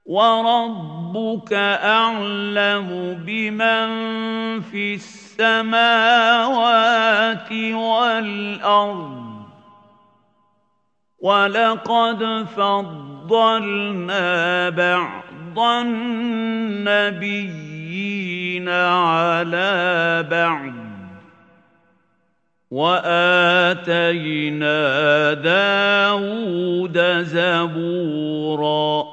وَرَبُّكَ أَعْلَمُ بِمَن فِي السَّمَاوَاتِ وَالْأَرْضِ ۗ وَلَقَدْ فَضَّلْنَا بَعْضَ النَّبِيِّينَ عَلَىٰ بَعْضٍ ۖ وَآتَيْنَا دَاوُودَ زَبُورًا